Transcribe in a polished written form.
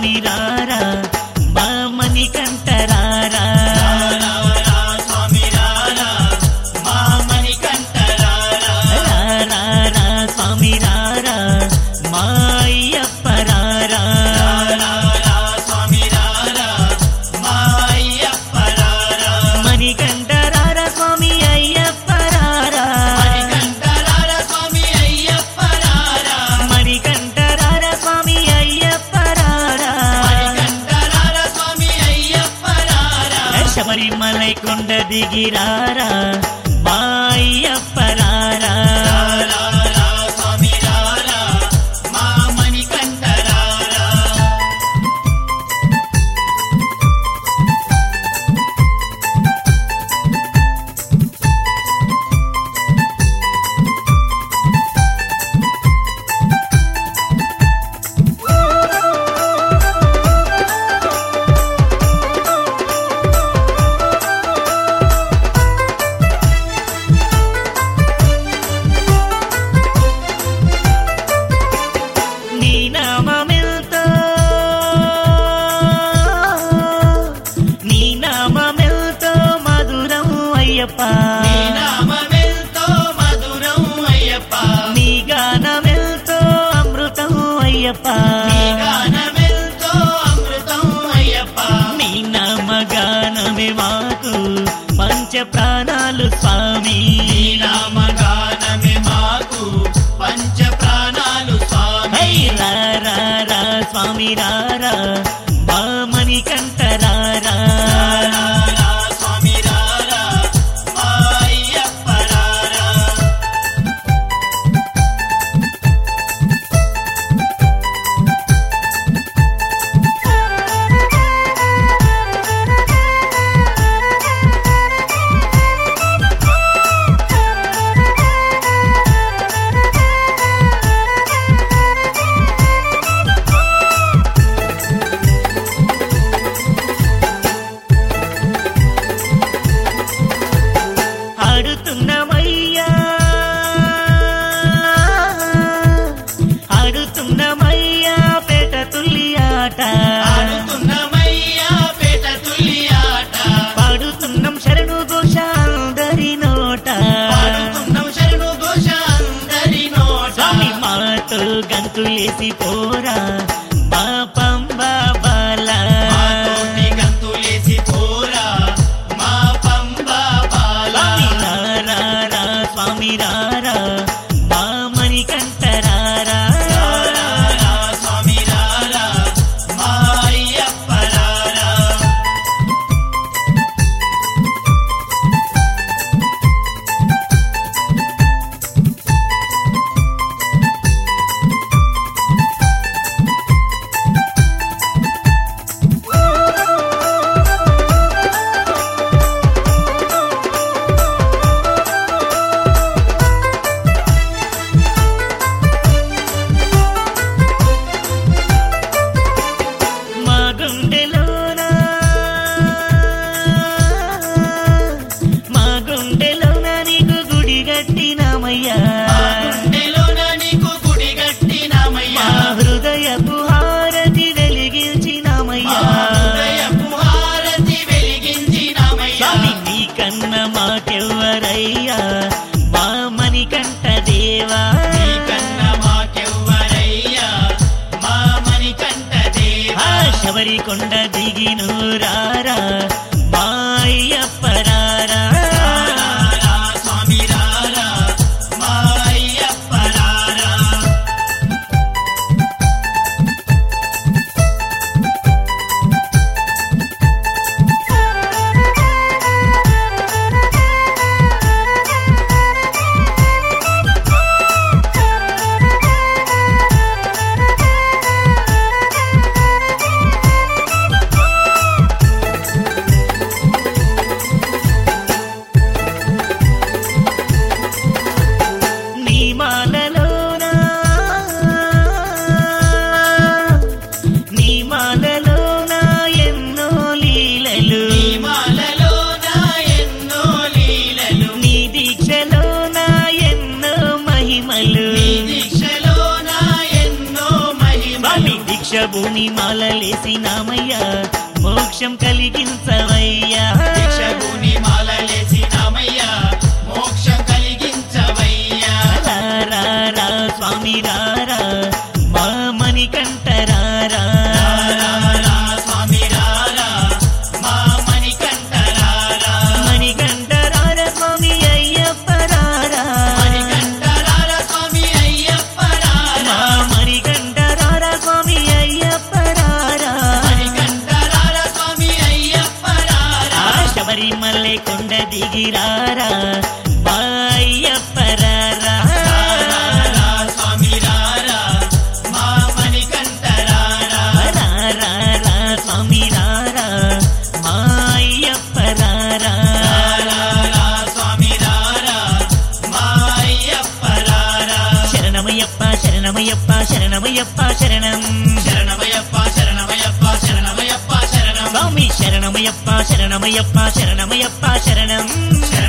స్వామి రారా మా మణికంఠ రారా స్వామి రారా మా మణికంఠ రారా రారా స్వామి రారా మా అయ్యప్ప రారా స్వామి రారా మా అయ్యప్ప రారా మణికంఠ రారా స్వామి అయ్యప్ప రారా మణికంఠ రారా స్వామి అయ్యప్ప రారా మణికంఠ రారా స్వామి అయ్యప్ప రారా మణికంఠ రారా స్వామి అయ్యప్ప రారా శబరిమలై కొండ దిగిరారా మా అయ్యప్ప రారా స్వామి రారా మా మణికంఠ రారా నీ నామమెంతో నీ నామమెంతో మధురం అయ్యప్ప నీ నామమెంతో మధురం అయ్యప్ప నీ గానమెంతో అమృతం అయ్యప్ప నీ గానమెంతో అమృతం అయ్యప్ప నీ నామగానమే మాకు పంచ ప్రాణాలు స్వామి నీ నామగానమే మాకు పంచ ప్రాణాలు స్వామి హై రారా రా స్వామి రారా మా మణికంఠ రారా స్వామి రారా మా అయ్యప్ప రారా ఆడుతున్నమయ్యా ఆడుతున్నమయ్యా పేట తుల్లి ఆట ఆడుతున్నమయ్యా పేట తుల్లి ఆట పాడుతున్నాం శరణు ఘోష అందరి నోట పాడుతున్నాం శరణు ఘోష అందరి నోట స్వామి మాతో గంతులేసి పోరా మా పంబా బాలా మాతోటి గంతులేసి పోరా మా పంబా బాలా స్వామి రారా స్వామి రారా మా మణికంఠ రారా స్వామి రారా మా అయ్యప్ప రారా మా గుండెలోన మా గుండెలోన నీకు గుడి గట్టినామయ్యా గుండెలోన నీకు గుడి కట్టినామయ్యా మా హృదయపు హారతి వెలిగించినామయ్యా హృదయపు హారతి వెలిగించినామయ్యా స్వామి నీకన్న మాకెవ్వరయ్యా మా మణికంఠ దేవా నీకన్నా మాకెవ్వరయ్యా మా మణికంఠ దేవా శబరి కొండ దిగిను రారా మా అయ్యప్ప రారా స్వామి రారా మా అయ్యప్ప రారా దీక్షభూని మాలలేసినామయ్యా మోక్షం కలిగించవయ్యా దీక్షభూని మాలలేసినామయ్యా మోక్షం కలిగించవయ్యా రారా రా స్వామి రారా మా మణికంఠ రారా రారా స్వామి రారా మా మణికంఠ రారా మణికంఠ రారా స్వామి అయ్యప్ప రారా మణికంఠ రారా స్వామి అయ్యప్ప రారా మా మణికంఠ రారా స్వామి అయ్యప్ప రారా మణికంఠ రారా స్వామి అయ్యప్ప రారా శబరిమల్లె కొండ దిగిరారా మా అయ్యప్ప రారా రారా స్వామి రారా మా మణికంఠ రారా రారా రా స్వామి రారా మా అయ్యప్ప రారా రారా స్వామి రారా మా అయ్యప్ప రారా శరణమయ్యప్ప శరణమయ్యప్ప శరణమయ్యప్ప శరణం శరణమయ్యప్ప శరణమయ్యప్ప శరణమయ్యప్ప శరణం స్వామి శరణమయ్యప్ప శరణమయ్యప్ప శరణమయ్యప్ప శరణం